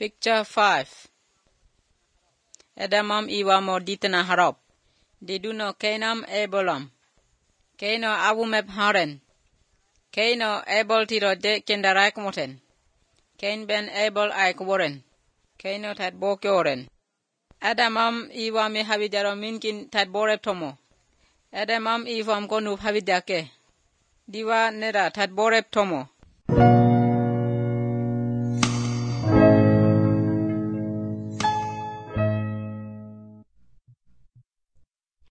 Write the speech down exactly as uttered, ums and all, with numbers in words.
Picture five. Edamam iwa mo ditna harap. Diduno Kainam ebolam. Kaino avumeb haren. Kaino ebol tiro de kendarak moten. Kain ben ebol aik woren. Kaino tat bokyoren. Edamam iwa me havidaro minkin tat borep tomo. Edamam iwam konuf havidake. Diwa nera tat borep tomo.